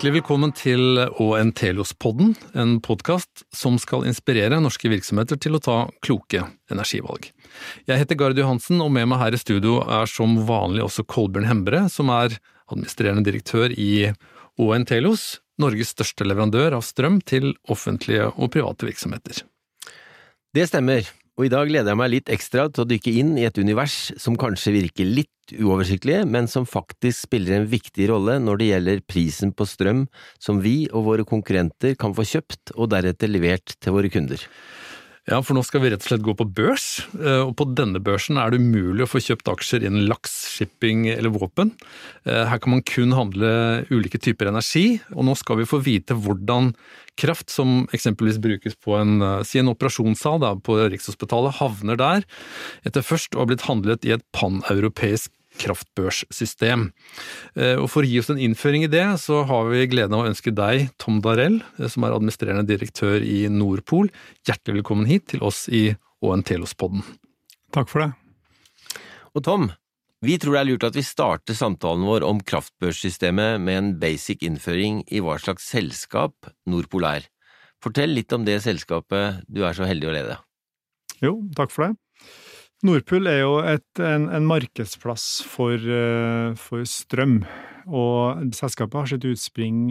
Hjertelig velkommen til ÅNTELOS-podden, en podcast som skal inspirere norske virksomheter til å ta kloke energivalg. Jeg heter Gard Johansen, og med meg her i studio som vanlig også Kolbjørn Hembre, som administrerende direktør i ÅNTELOS, Norges største leverandør av strøm til offentlige og private virksomheter. Det stemmer, og i dag gleder jeg meg litt ekstra til å dykke inn i et univers som kanskje virker litt uoversiktlig, men som faktisk spiller en viktig rolle når det gjelder prisen på strøm som vi og våre konkurrenter kan få kjøpt og deretter levert til våre kunder. Ja, for nå skal vi rett og slett gå på børs, og på denne børsen det umulig å få kjøpt aksjer innen laks, shipping eller våpen. Her kan man kun handle ulike typer energi, og nå skal vi få vite hvordan kraft som eksempelvis brukes på en operasjonssal på Rikshospitalet havner der, etter først å ha blitt handlet i et pan-europeisk kraftbørssystem. Og for å gi oss en innføring i det, så har vi gleden av å ønske deg, Tom Darell, som administrerende direktør i Nordpol. Hjertelig velkommen hit til oss i ÅNTELOS-podden. Takk for det. Og Tom, vi tror det er lurt at vi starter samtalen vår om kraftbørssystemet med en basic innføring i hva slags selskap Nordpol er. Fortell litt om det selskapet du så heldig å lede. Jo, takk for det. Nordpol jo en markedsplass for strøm, og selskapet har sitt utspring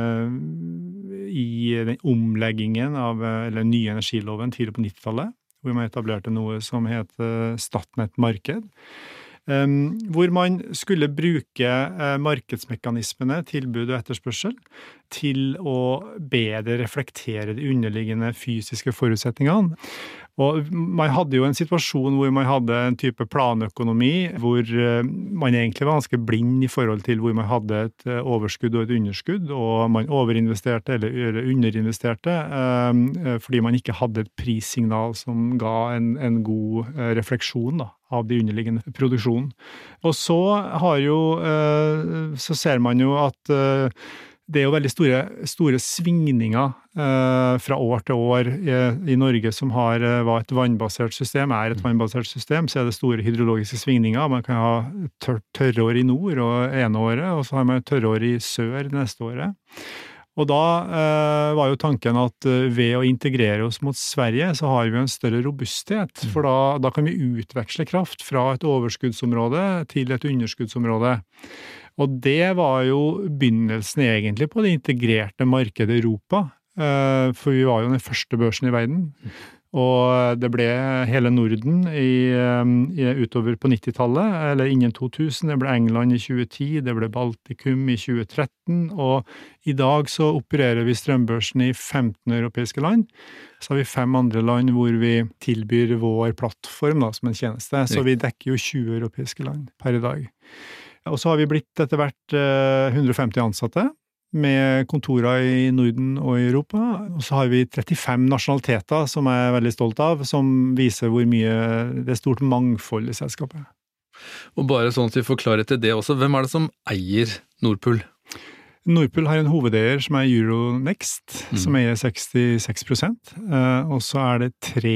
i den omleggingen av den nye energiloven tidlig på 90-tallet, hvor man etablerte noe som heter Statnett Marked, hvor man skulle bruke markedsmekanismene, tilbud og etterspørsel, til å bedre reflektere de underliggende fysiske forutsetningene. Og man hadde jo en situasjon hvor man hadde en type planøkonomi, hvor man egentlig var ganske blind i forhold til hvor man hadde et overskudd og et underskudd, og man overinvesterte eller underinvesterte, fordi man ikke hadde et prissignal som ga en god refleksjon av de underliggende produksjonen. Og så ser man jo at det jo veldig store svingninger fra år til år i Norge som var et vannbasert system, et vannbasert system, så det store hydrologiske svingninger. Man kan ha tørrår i nord og ene året, og så har man tørrår i sør neste året. Og da var jo tanken at ved å integrere oss mot Sverige, så har vi en større robusthet, for da kan vi utveksle kraft fra et overskuddsområde til et underskuddsområde. Og det var jo begynnelsen egentlig på det integrerte markedet i Europa, for vi var jo den første børsen i verden, og det ble hele Norden utover på 90-tallet, eller innen 2000, det ble England i 2010, det ble Baltikum i 2013, og i dag så opererer vi strømbørsen i 15 europeiske land, så har vi 5 andre land hvor vi tilbyr vår plattform som en tjeneste, så vi dekker jo 20 europeiske land per i dag. Og så har vi blitt etter hvert 150 ansatte, med kontorer i Norden og i Europa, og så har vi 35 nasjonaliteter som jeg er veldig stolt av, som viser hvor mye det stort mangfold i selskapet. Og bare sånn at vi får klarhet til det også, hvem det som eier Nordpol? Nordpol har en hovedeier som Euronext, som eier 66%, og så det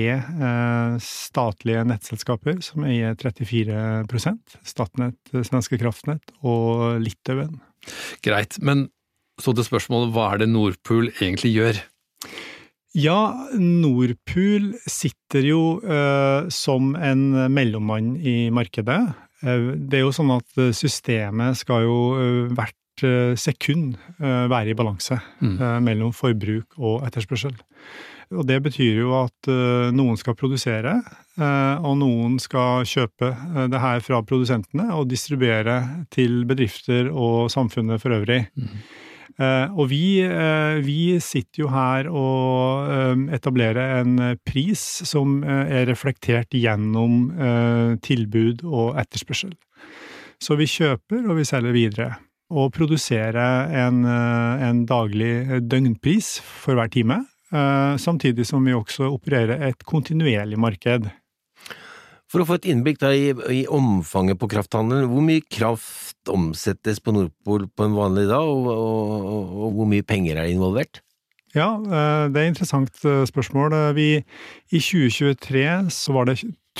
3 statlige nettselskaper som eier 34%, Statnett, Svenska Kraftnät og Litauen. Greit, men så til spørsmålet, hva det Nordpol egentlig gjør? Ja, Nordpol sitter jo som en mellommann i markedet. Det jo sånn at systemet skal jo hvert sekund være i balanse mellom forbruk og etterspørsel. Og det betyr jo at noen skal produsere, og noen skal kjøpe det her fra produsentene og distribuere til bedrifter og samfunnet for øvrig. Og vi sitter jo her og etablerer en pris som reflektert gjennom tilbud og etterspørsel. Så vi kjøper og vi selger videre, og produserer en daglig døgnpris for hver time, samtidig som vi også opererer et kontinuerlig marked. For å få et innblikk i omfanget på krafthandelen, hvor mye kraft omsettes på Nordpol på en vanlig dag, og hvor mye penger det involvert? Ja, det interessant spørsmål. I 2023 så var det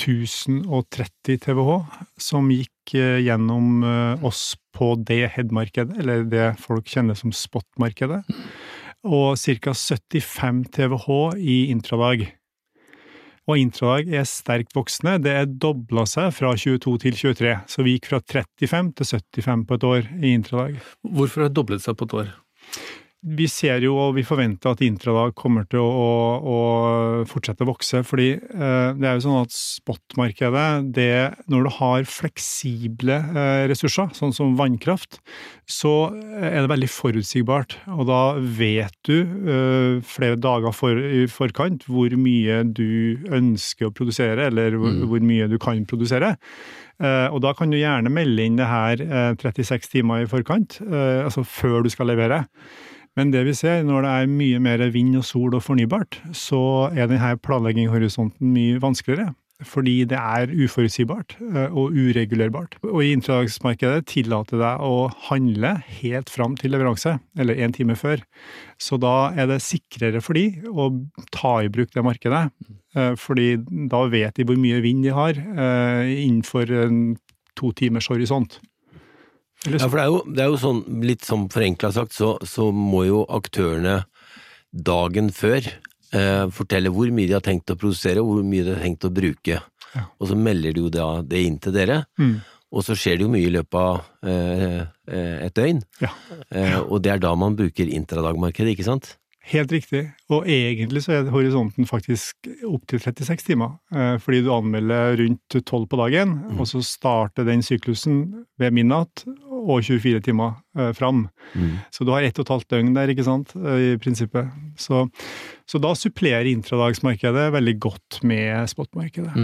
1030 TWh som gikk gjennom oss på det head-markedet, eller det folk kjenner som spot-markedet, og ca. 75 TWh i intradag. Og intradag sterkt voksende, det doblet seg fra 22 til 23, så vi gikk fra 35 til 75 på et år i intradag. Hvorfor har det doblet seg på et år? Vi ser jo, og vi forventer at intradag kommer til å fortsette å vokse, fordi det jo sånn at spotmarkedet, når du har fleksible ressurser, sånn som vannkraft, så det veldig forutsigbart, og da vet du flere dager i forkant hvor mye du ønsker å produsere, eller hvor mye du kan produsere. Og da kan du gjerne melde inn det her 36 timer i forkant, altså før du skal levere. Men det vi ser, når det mye mer vind og sol og fornybart, så denne planleggingshorisonten mye vanskeligere, fordi det uforutsigbart og uregulerbart. Og i intradagsmarkedet tillater deg å handle helt fram til leveranse, eller 1 time før. Så da det sikrere for de å ta i bruk det markedet, fordi da vet de hvor mye vind de har innenfor en 2 timers horisont. Ja, for det jo sånn, litt som forenklet sagt, så må jo aktørene dagen før fortelle hvor mye de har tenkt å produsere, og hvor mye de har tenkt å bruke. Ja. Og så melder de jo det inn til dere, og så skjer det jo mye i løpet av et døgn. Ja. Og det da man bruker intradagmarkedet, ikke sant? Helt riktig, og egentlig så horisonten faktisk opp til 36 timer, fordi du anmelder rundt 12 på dagen, og så starter den syklusen ved midnatt og 24 timer fram. Så du har 1,5 døgn der, ikke sant, i prinsippet. Så da supplerer intradagsmarkedet veldig godt med spotmarkedet.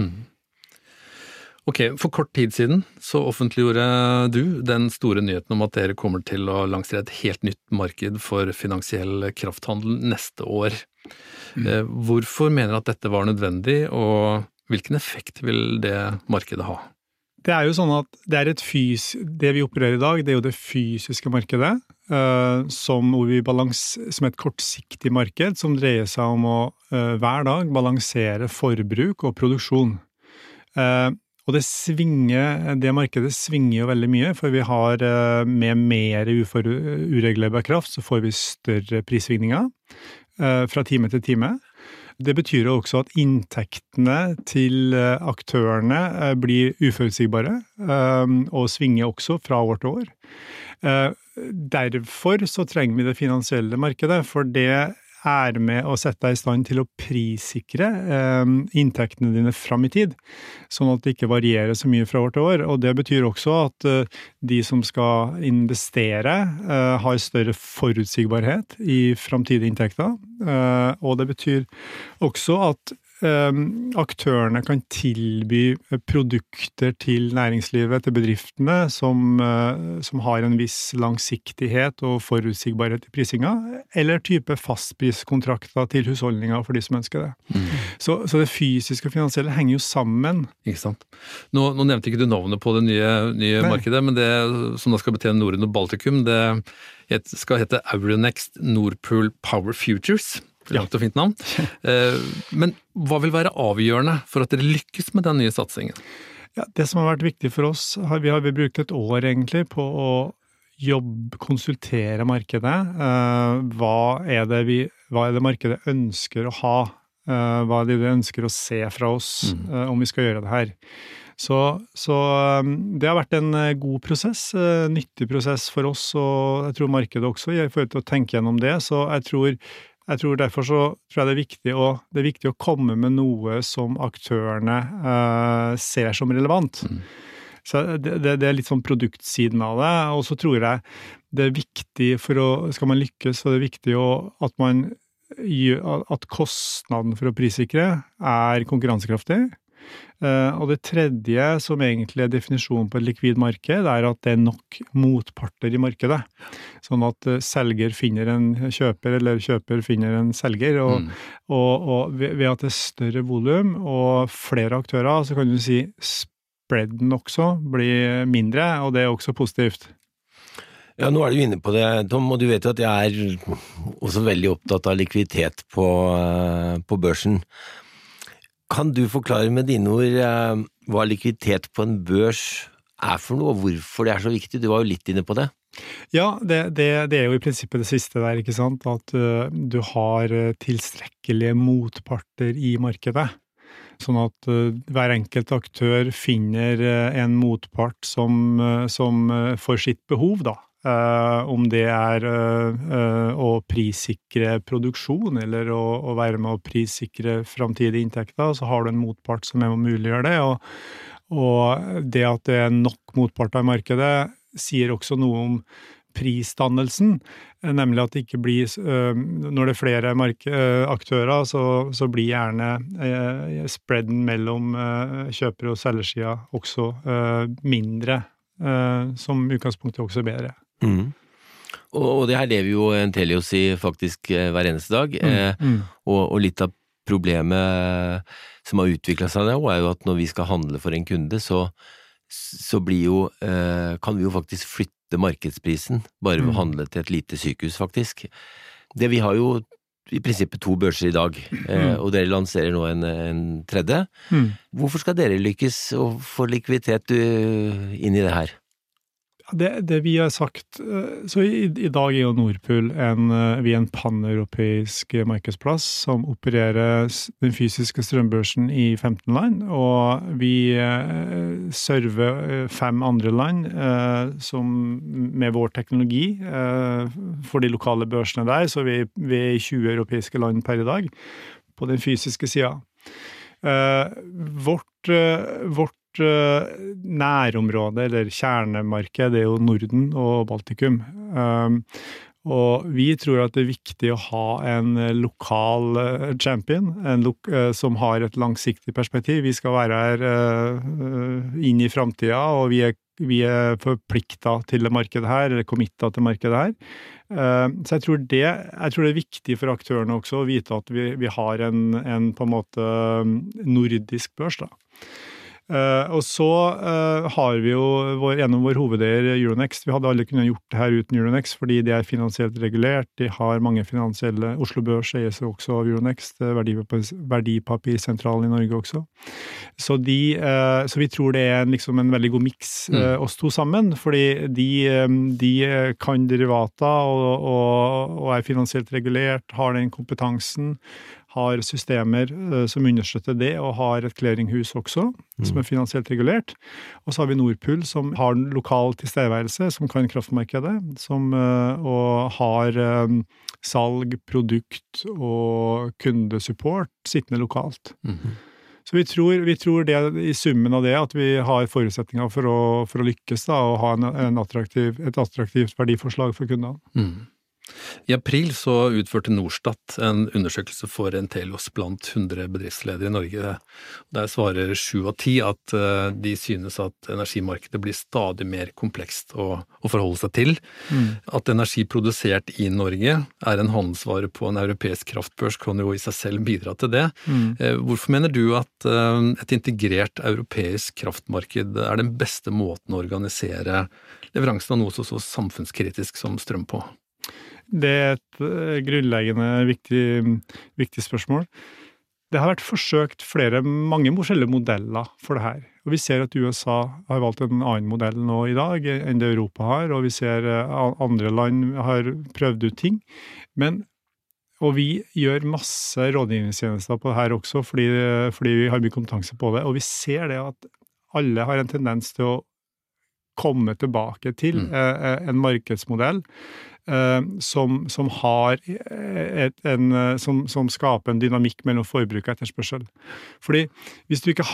Ok, for kort tid siden så offentliggjorde du den store nyheten om at dere kommer til å lansere et helt nytt marked for finansiell krafthandel neste år. Hvorfor mener du at dette var nødvendig, og hvilken effekt vil det markedet ha? Det jo sånn at det vi opererer i dag, det jo det fysiske markedet, som et kortsiktig marked, som dreier seg om å hver dag balansere forbruk og produksjon. Og det markedet svinger jo veldig mye, for vi har med mer uregulerbar kraft, så får vi større prissvingninger fra time til time. Det betyr jo også at inntektene til aktørene blir uforutsigbare, og svinger også fra år til år. Derfor så trenger vi det finansielle markedet, for det med å sette deg i stand til å prissikre inntektene dine fram i tid, sånn at det ikke varierer så mye fra år til år. Og det betyr også at de som skal investere har større forutsigbarhet i framtidige inntekter, og det betyr også at aktørene kan tilby produkter til næringslivet, til bedriftene, som har en viss langsiktighet og forutsigbarhet i prisinga, eller type fastpriskontrakter til husholdninger for de som ønsker det. Så det fysiske og finansielle henger jo sammen. Ikke sant. Nå nevnte ikke du navnet på det nye markedet, men det som da skal betjene Norden og Baltikum, det skal hete Euronext Nord Pool Power Futures. Langt og fint navn. Men hva vil være avgjørende for at dere lykkes med den nye satsingen? Ja, det som har vært viktig for oss, vi har brukt et år egentlig på å konsultere markedet. Hva det markedet ønsker å ha? Hva det de ønsker å se fra oss om vi skal gjøre det her? Så det har vært en god prosess, nyttig prosess for oss, og jeg tror markedet også i forhold til å tenke gjennom det, så jeg tror derfor så tror jeg det er viktig å komme med noe som aktørene ser som relevant. Så det litt sånn produktsiden av det, og så tror jeg det er viktig skal man lykkes, så det er viktig at kostnaden for å prissikre konkurransekraftig. Og det tredje, som egentlig definisjonen på et likvid marked, at det nok motparter i markedet. Sånn at selger finner en kjøper, eller kjøper finner en selger, og ved at det større volum og flere aktører, så kan du si spreaden også blir mindre, og det også positivt. Ja, nå er du inne på det, Tom, og du vet jo at jeg også veldig opptatt av likviditet på børsen. Kan du forklare med dine ord hva likviditet på en børs for noe, og hvorfor det så viktig? Du var jo litt inne på det. Ja, det jo i prinsippet det siste der, ikke sant? At du har tilstrekkelige motparter i markedet. Sånn at hver enkelt aktør finner en motpart som får sitt behov, da. Om det å prissikre produksjon, eller å være med å prissikre framtidige inntekter, så har du en motpart som muliggjør det, og det at det nok motparter i markedet, sier også noe om prisdannelsen, nemlig at det ikke blir, når det flere aktører, så blir gjerne spreaden mellom kjøper- og selgersida også mindre, som utgangspunktet også bedre. Og det her lever jo Entelios i faktisk hver eneste dag, og litt av problemet som har utviklet seg nå, jo at når vi skal handle for en kunde, så blir jo, kan vi jo faktisk flytte markedsprisen, bare ved å handle til et lite sykehus, faktisk. Vi har jo i prinsippet 2 børser i dag, og dere lanserer nå en tredje. Hvorfor skal dere lykkes å få likviditet inn i det her? Det vi har sagt, så i dag jo Nordpool vi en pan-europeisk markedsplass som opererer den fysiske strømbørsen i 15 land, og vi server 5 andre land med vår teknologi for de lokale børsene der, så vi i 20 europeiske land per i dag på den fysiske siden. Vårt nærområde, eller kjernemarked, det jo Norden og Baltikum. Og vi tror at det viktig å ha en lokal champion, som har et langsiktig perspektiv. Vi skal være her inn i fremtiden, og vi forpliktet til det markedet her, eller committet til markedet her. Så jeg tror det er viktig for aktørene også å vite at vi har en på en måte nordisk børs, da. Og så har vi jo gjennom vår hovedeier Euronext, vi hadde aldri kunnet gjort det her uten Euronext, fordi de finansielt regulert, de har mange finansielle, Oslo Børs eies også av Euronext, verdipapirsentralen i Norge også. Så vi tror det liksom en veldig god mix oss to sammen, fordi de kan derivater og finansielt regulert, har den kompetansen, har systemer som understøtter det, og har et clearinghus også, som finansielt regulert. Og så har vi Nordpool, som har en lokal tilstedeværelse, som kan kraftmarkedet, og har salg, produkt og kundesupport sittende lokalt. Så vi tror det i summen av det, at vi har forutsetninger for å lykkes da, og ha et attraktivt verdiforslag for kundene. I april så utførte Norstat en undersøkelse for Entelios blant 100 bedriftsledere i Norge. Der svarer 7 av 10 at de synes at energimarkedet blir stadig mer komplekst å forholde seg til. At energi produsert i Norge en handelsvare på en europeisk kraftbørs kan jo i seg selv bidra til det. Hvorfor mener du at et integrert europeisk kraftmarked den beste måten å organisere leveransen av noe så samfunnskritisk som strøm på? Det et grunnleggende viktig spørsmål. Det har vært forsøkt mange forskjellige modeller for det her. Og vi ser at USA har valgt en annen modell nå i dag enn det Europa har, og vi ser andre land har prøvd ut ting. Og vi gjør masse rådgivningstjenester på det her også, fordi vi har mye kompetanse på det, og vi ser det at alle har en tendens til å komme tilbake til en markedsmodell som har som skaper en dynamikk mellom forbruk og etterspørsel. Fordi hvis du ikke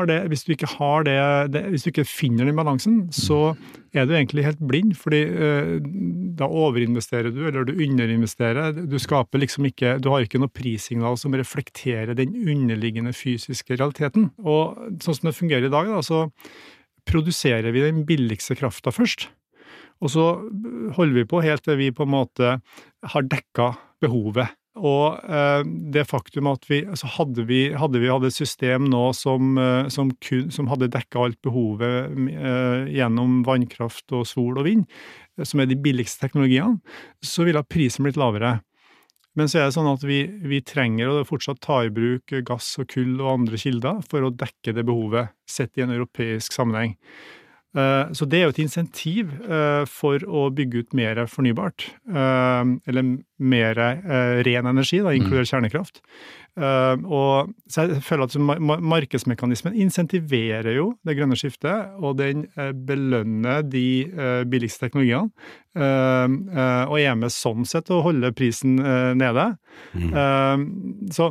finner den balansen, så du egentlig helt blind, fordi da overinvesterer du, eller du underinvesterer, du har ikke noe prissignal som reflekterer den underliggende fysiske realiteten. Og sånn som det fungerer i dag, da, så produserer vi den billigste krafta først, og så holder vi på helt til vi på en måte har dekket behovet Og det faktum at hadde vi hatt et system nå som hadde dekket alt behovet gjennom vannkraft og sol og vind, som de billigste teknologiene, så ville prisen blitt lavere. Men så det sånn at vi trenger å fortsatt ta i bruk gass og kull og andre kilder for å dekke det behovet, sett i en europeisk sammenheng. Så det jo et insentiv for å bygge ut mer fornybart, eller mer ren energi, da, inkludert kjernekraft. Og så jeg føler at markedsmekanismen insentiverer jo det grønne skiftet, og den belønner de billigste teknologiene, og med sånn sett å holde prisen nede. Så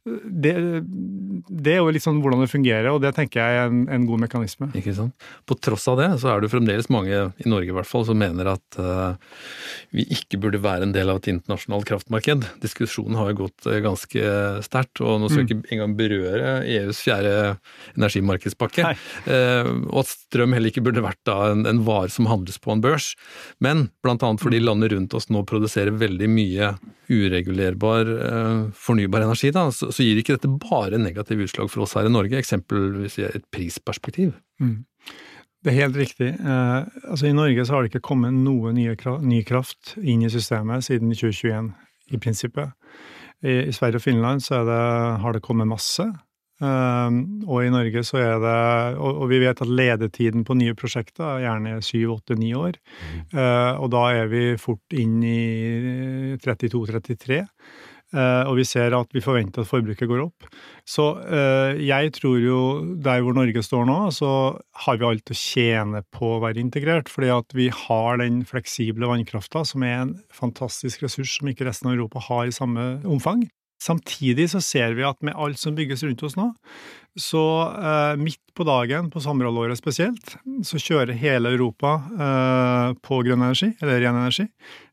det jo litt sånn hvordan det fungerer, og det tenker jeg en god mekanisme. Ikke sant? På tross av det, så det fremdeles mange i Norge i hvert fall som mener at vi ikke burde være en del av et internasjonalt kraftmarked. Diskusjonen har jo gått ganske sterkt, og nå skal vi ikke engang berøre EUs 4. energimarkedspakke, og at strøm heller ikke burde vært da en vare som handles på en børs. Men blant annet fordi landet rundt oss nå produserer veldig mye uregulerbar fornybar energi, da, så gir ikke dette bare negativ utslag for oss her i Norge, eksempelvis i et prisperspektiv. Det helt riktig. Altså i Norge så har det ikke kommet noe ny kraft inn i systemet siden 2021, i prinsippet. I Sverige og Finland så har det kommet masse, og i Norge så det, og vi vet at ledetiden på nye prosjekter gjerne 7, 8, 9 år, og da vi fort inn i 32-33, og vi ser at vi forventer at forbruket går opp. Så jeg tror jo, der hvor Norge står nå, så har vi alt å tjene på å være integrert, fordi at vi har den fleksible vannkraften, som en fantastisk ressurs som ikke resten av Europa har i samme omfang. Samtidig så ser vi at med alt som bygges rundt oss nå, så midt på dagen, på sommerhalvåret spesielt, så kjører hele Europa på grønn energi, eller ren energi,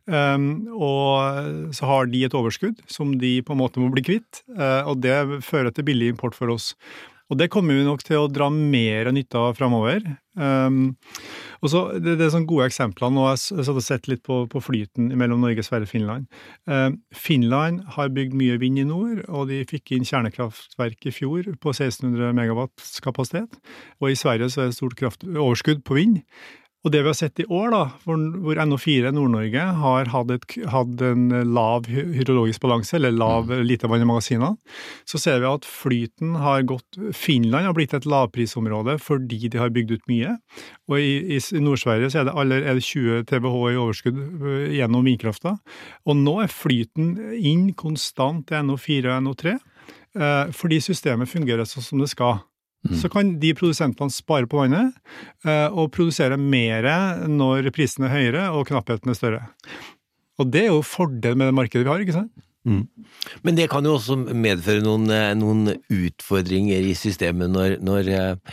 og så har de et overskudd som de på en måte må bli kvitt, og det fører til billig import for oss. Og det kommer vi nok til å dra mer nytte av fremover. Og så, det sånne gode eksempler, nå har jeg sett litt på flyten mellom Norge, Sverige og Finland. Finland har bygd mye vind i nord, og de fikk inn kjernekraftverk i fjor på 1600 megawatts kapasitet, og i Sverige så det stort overskudd på vind. Og det vi har sett i år da, hvor NO4 Nord-Norge har hatt en lav hydrologisk balanse, eller lite vann i magasinene, så ser vi at flyten har gått, Finland har blitt et lavprisområde fordi de har bygd ut mye, og i Nord-Sverige så det 20 TWh i overskudd gjennom vindkrafta, og nå flyten inn konstant til NO4 og NO3, fordi systemet fungerer sånn som det skal. Så kan de produsentene spare på vannet og produsere mer når prisene høyere og knappheten større. Og det jo fordel med det markedet vi har, ikke sant? Men det kan jo også medføre noen utfordringer i systemet når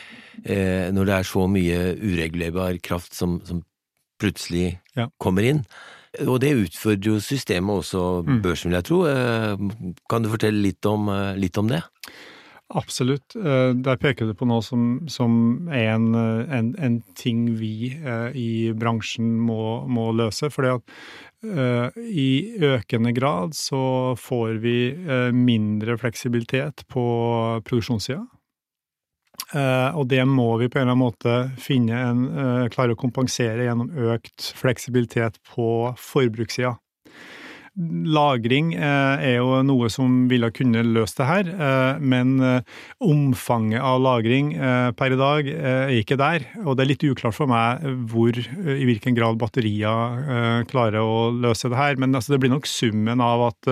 det så mye uregulerbar kraft som plutselig kommer inn. Og det utfordrer jo systemet også, børsen vil jeg tro. Kan du fortelle litt om det? Absolutt. Der peker du på noe som en ting vi i bransjen må løse, fordi at i økende grad så får vi mindre fleksibilitet på produksjonssiden. Og det må vi på en eller annen måte klare å kompensere gjennom økt fleksibilitet på forbrukssiden. Lagring jo noe som ville kunne løst det her, men omfanget av lagring per i dag ikke der, og det litt uklart for meg i hvilken grad batterier klarer å løse det her, men altså, det blir nok summen av at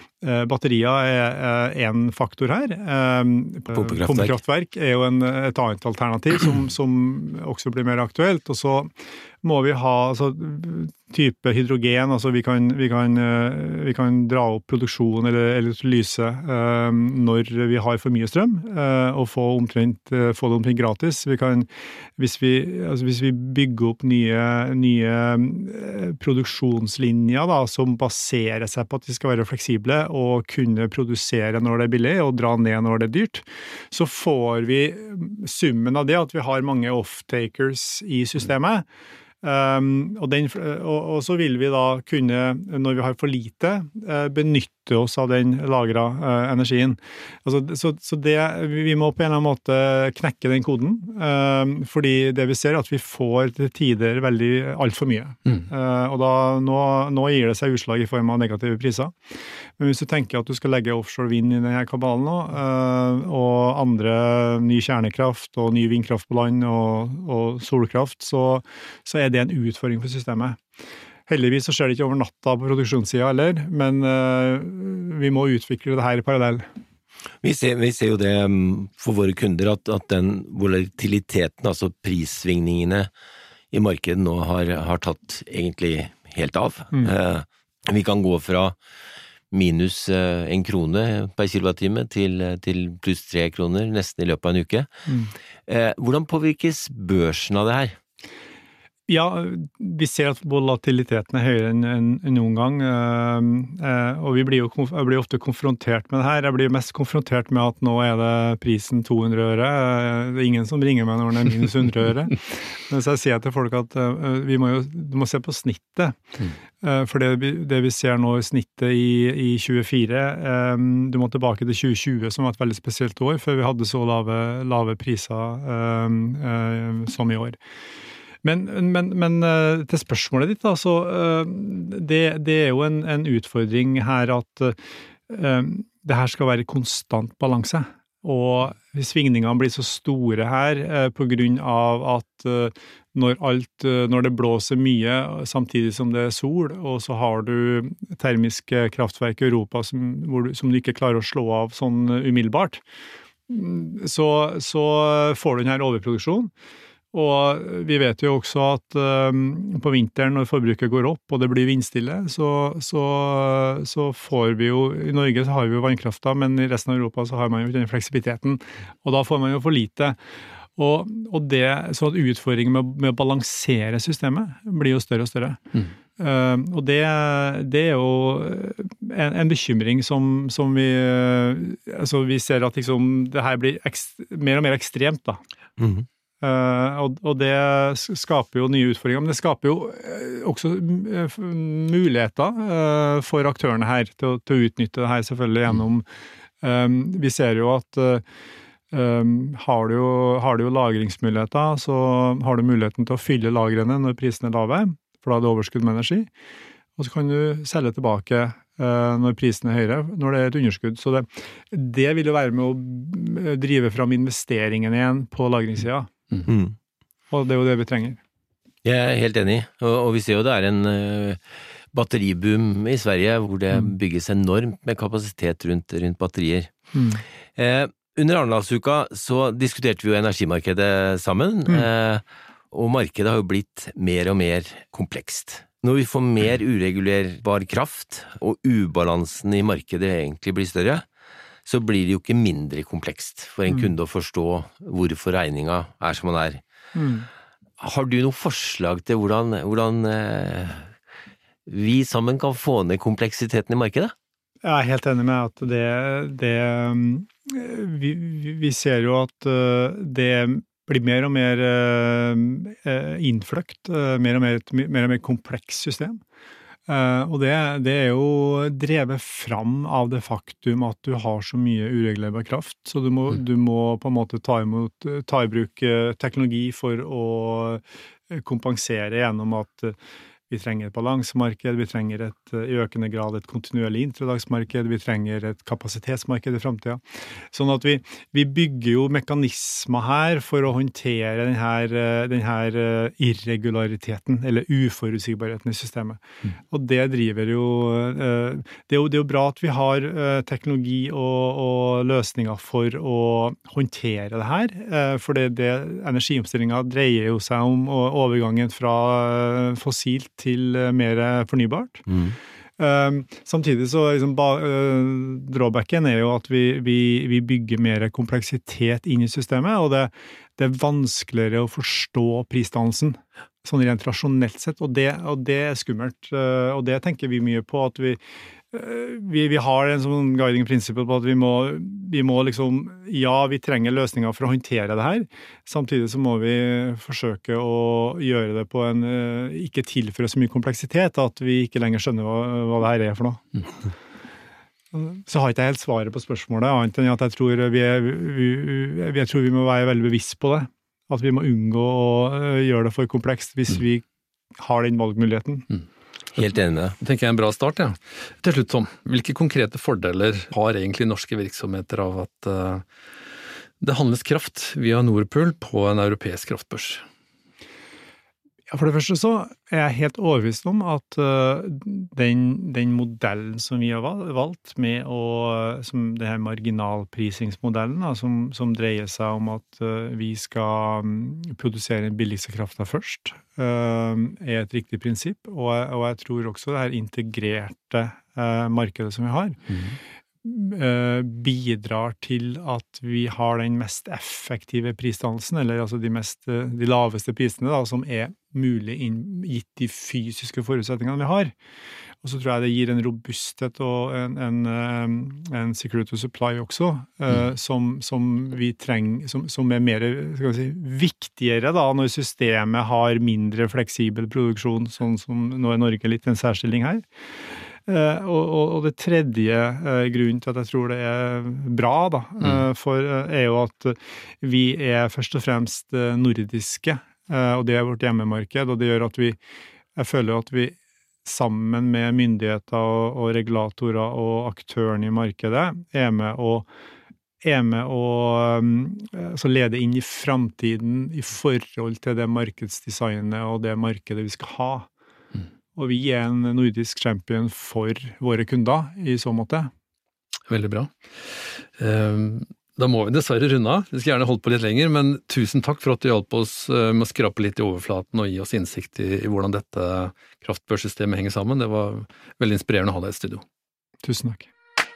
batterier en faktor her. Pumpekraftverk jo et annet alternativ som også blir mer aktuelt, og så må vi ha type hydrogen, altså vi kan dra opp produksjon eller elektrolyse når vi har for mye strøm, og få det omtrent gratis. Hvis vi bygger opp nye produksjonslinjer da, som baserer seg på at de skal være fleksible og kunne produsere når det billig og dra ned når det dyrt, så får vi summen av det at vi har mange off-takers i systemet. Og så vil vi da kunne, når vi har for lite, benytte benytte oss av den lagret energien. Altså, så vi må på en eller annen måte knekke den koden, fordi det vi ser at vi får til tider alt for mye. Og da, nå gir det seg utslag i form av negative priser. Men hvis du tenker at du skal legge offshore vind i denne kabalen nå, og andre ny kjernekraft og ny vindkraft på land og solkraft, så det en utfordring for systemet. Heldigvis så skjer det ikke over natta på produksjonssiden heller, men vi må utvikle det her i parallell. Vi ser jo det for våre kunder at den volatiliteten, altså prissvingningene i markedet nå har tatt egentlig helt av. Vi kan gå fra minus 1 krone per kilowattime til pluss 3 kroner nesten i løpet av en uke. Hvordan påvirkes børsen av det her? Ja, vi ser at volatiliteten høyere enn noen gang, og jeg blir ofte konfrontert med det her. Jeg blir mest konfrontert med at nå det prisen 200 øre. Det ingen som ringer meg når det minus 100 øre. Men så jeg sier til folk at du må se på snittet, for det vi ser nå i snittet i 24, du må tilbake til 2020 som var et veldig spesielt år, før vi hadde så lave priser som i år. Men til spørsmålet ditt da, så det jo en utfordring her at det her skal være konstant balanse, og svingningene blir så store her på grunn av at når det blåser mye samtidig som det sol, og så har du termiske kraftverk i Europa som du ikke klarer å slå av sånn umiddelbart, så får du den her overproduksjonen. Og vi vet jo også at på vinteren når forbruket går opp og det blir vindstille, så får vi jo, i Norge så har vi jo vannkrafta, men i resten av Europa så har man jo den fleksibiliteten, og da får man jo for lite. Og det, så at utfordringen med å balansere systemet blir jo større og større. Og det jo en bekymring som vi ser at liksom, det her blir mer og mer ekstremt da. Og det skaper jo nye utfordringer, men det skaper jo også muligheter for aktørene her til å utnytte det her selvfølgelig gjennom vi ser jo at har du jo lagringsmuligheter, så har du muligheten til å fylle lagrene når prisene lave, for da det overskudd med energi, og så kan du selge tilbake når prisene høyere, når det et underskudd. Så det vil jo være med å drive fram investeringen igjen på lagringssiden. Og det jo det vi trenger. Jeg helt enig, og vi ser jo det en batteriboom i Sverige, hvor det bygges enormt med kapasitet rundt batterier. Under Arendalsuka så diskuterte vi jo energimarkedet sammen, og markedet har jo blitt mer og mer komplekst. Når vi får mer uregulerbar kraft, og ubalansen i markedet egentlig blir større, så blir det jo ikke mindre komplekst for en kunde å forstå hvorfor regninga som den Har du noen forslag til hvordan vi sammen kan få ned kompleksiteten i markedet? Jeg helt enig med at vi ser jo at det blir mer og mer innfløkt, mer og mer kompleks system. Og det jo drevet fram av det faktum at du har så mye uregulerbar kraft, så du må på en måte ta i bruk teknologi for å kompensere gjennom at vi trenger et balansemarked, vi trenger i økende grad et kontinuerlig introdagsmarked, vi trenger et kapasitetsmarked i fremtiden. Sånn at vi bygger jo mekanismer her for å håndtere den her irregulariteten, eller uforutsigbarheten i systemet. Og det driver jo, det er jo bra at vi har teknologi og løsninger for å håndtere det her, for det energiomstillingen dreier jo seg om overgangen fra fossilt til mer fornybart. Samtidig så liksom, drawbacken jo at vi bygger mer kompleksitet inn i systemet, og det vanskeligere å forstå prisdannelsen, sånn rent rasjonelt sett, og det skummelt, og det tenker vi mye på, at vi har en sånn guiding principle på at vi må liksom, vi trenger løsninger for å håndtere det her, samtidig så må vi forsøke å gjøre det på ikke tilføre så mye kompleksitet, at vi ikke lenger skjønner hva det her for noe. Så har ikke jeg helt svaret på spørsmålet, annet enn at jeg tror vi må være veldig bevisst på det. At vi må unngå å gjøre det for komplekst hvis vi har den valgmuligheten. Helt enig med deg. Det tenker jeg er en bra start, ja. Til slutt, Tom, hvilke konkrete fordeler har egentlig norske virksomheter av at det handles kraft via Nord Pool på en europeisk kraftbørs? Ja, for det første så er jeg helt overbevist om at den modellen som vi har valgt med som det her marginalprisingsmodellen, da, som dreier seg om at vi skal produsere den billigste krafta først, er et riktig prinsipp, og jeg tror også det her integrerte markedet som vi har, bidrar til at vi har den mest effektive prisdannelsen, eller altså de laveste prisene da, som er mulig gitt de fysiske forutsetningene vi har. Og så tror jeg det gir en robusthet og en security supply også, som vi trenger, som er mer, skal vi si, viktigere da, når systemet har mindre fleksibel produksjon, sånn som nå er Norge litt en særstilling her. Og det tredje grunnen til at jeg tror det er bra da, er jo at vi er først og fremst nordiske, og det er vårt hjemmemarked, og det gjør at jeg føler at vi sammen med myndigheter og regulatorer og aktørene i markedet er med å lede inn i fremtiden i forhold til det markedsdesignet og det markedet vi skal ha. Og vi er en nordisk champion for våre kunder i så måte. Veldig bra. Da må vi dessverre runde av. Vi skal gjerne holde på litt lenger, men tusen takk for at du hjalp oss med å skrape litt i overflaten og gi oss innsikt i hvordan dette kraftbørssystemet henger sammen. Det var veldig inspirerende å ha deg i studio. Tusen takk.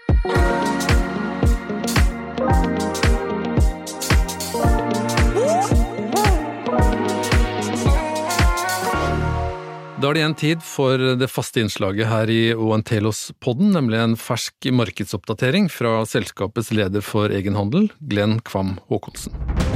Da er det igjen tid for det faste innslaget her i ONTELOS-podden, nemlig en fersk markedsoppdatering fra selskapets leder for egenhandel, Glenn Kvam Håkonsen.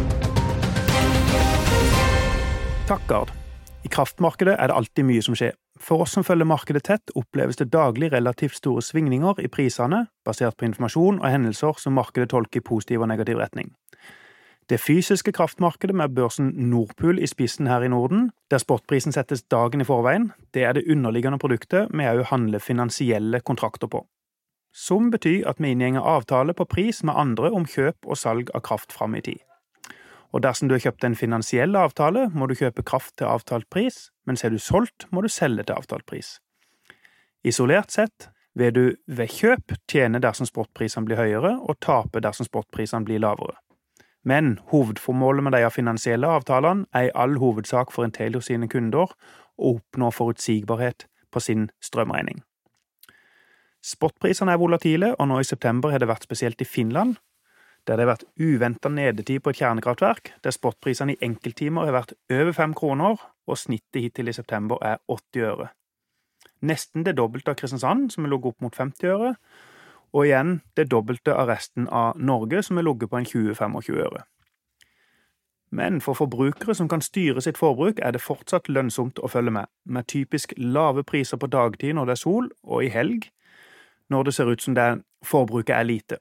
Takk, Gard. I kraftmarkedet er det alltid mye som skjer. For oss som følger markedet tett, oppleves det daglig relativt store svingninger i prisene, basert på informasjon og hendelser som markedet tolker i positiv og negativ retning. Det fysiske kraftmarkedet med børsen Nord Pool i spissen her i Norden, der spotprisen settes dagen i forveien, det er det underliggende produktet vi også handler finansielle kontrakter på. Som betyr at vi inngjenger avtale på pris med andre om kjøp og salg av kraft fram i tid. Og dersom du har kjøpt en finansiell avtale, må du kjøpe kraft til avtalt pris, mens er du solgt, må du selge til avtalt pris. Isolert sett vil du ved kjøp tjene dersom spotprisene blir høyere, og tape dersom spotprisene blir lavere. Men hovedformålet med de finansielle avtalene er i all hovedsak for Entel og sine kunder å oppnå forutsigbarhet på sin strømregning. Spotprisene er volatile, og nå i september har det vært spesielt i Finland, der det har vært uventet nedetid på et kjernekraftverk, der spotprisene i enkelttimer har vært over 5 kroner, og snittet hittil i september er 80 øre. Nesten det dobbelte av Kristiansand, som er logget opp mot 50 øre, og igjen det dobbelte av resten av Norge, som er logget på en 20-25 øre. Men for forbrukere som kan styre sitt forbruk, er det fortsatt lønnsomt å følge med typisk lave priser på dagtid når det er sol, og i helg, når det ser ut som forbruket er lite.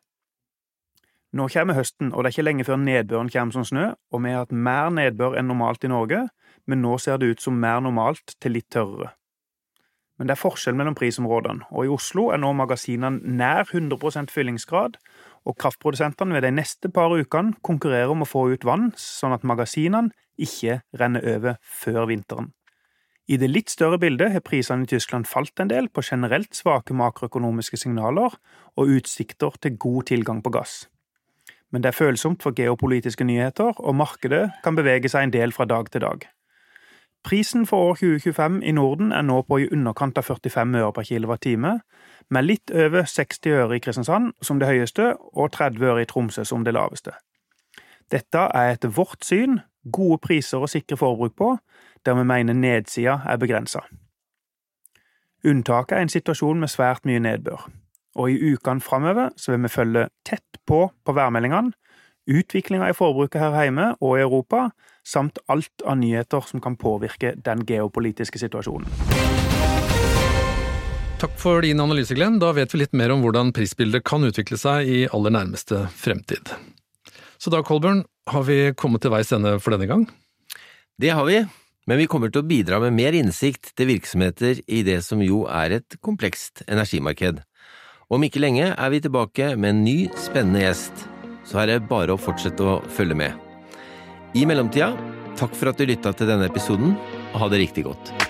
Nå kommer høsten, og det er ikke lenge før nedbøren kommer som snø, og vi har hatt mer nedbør enn normalt i Norge, men nå ser det ut som mer normalt til litt tørrere. Men det er forskjell mellom prisområdene, og i Oslo er nå magasinene nær 100% fyllingsgrad, og kraftprodusentene ved de neste par ukene konkurrerer om å få ut vann, sånn at magasinene ikke renner over før vinteren. I det litt større bildet har prisene i Tyskland falt en del på generelt svake makroøkonomiske signaler og utsikter til god tilgang på gass. Men det er følsomt for geopolitiske nyheter, og markedet kan bevege seg en del fra dag til dag. Prisen for år 2025 i Norden er nå på i underkant av 45 øre per kilowattime, med litt over 60 øre i Kristiansand som det høyeste, og 30 øre i Tromsø som det laveste. Dette er etter vårt syn gode priser å sikre forbruk på, der vi mener nedsida er begrenset. Unntaket er en situasjon med svært mye nedbør, og i ukene fremover så vil vi følge tett på værmeldingene, utviklingen i forbruket her hjemme og i Europa, samt alt av nyheter som kan påvirke den geopolitiske situasjonen. Takk for din analyse, Glenn. Da vet vi litt mer om hvordan prisbildet kan utvikle seg i aller nærmeste fremtid. Så da, Kolbjørn, har vi kommet til veis ende for denne gang? Det har vi, men vi kommer til å bidra med mer innsikt til virksomheter i det som jo er et komplekst energimarked. Om ikke lenge er vi tilbake med en ny, spennende gjest, så er det bare å fortsette å følge med. I mellomtida, takk for at du lyttet til denne episoden, og ha det riktig godt.